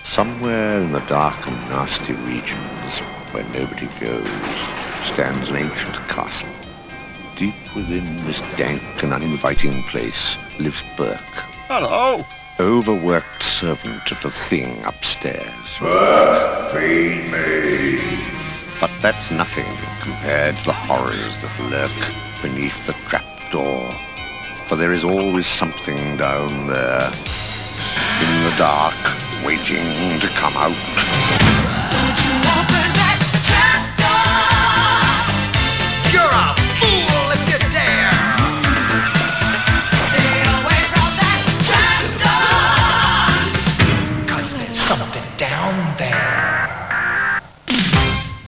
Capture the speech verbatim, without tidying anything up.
Somewhere in the dark and nasty regions where nobody goes stands an ancient castle. Deep within this dank and uninviting place lives Burke. Hello. Overworked servant of the thing upstairs. Burke, feed me. But that's nothing compared to the horrors that lurk beneath the trapdoor. For there is always something down there, in the dark, waiting to come out.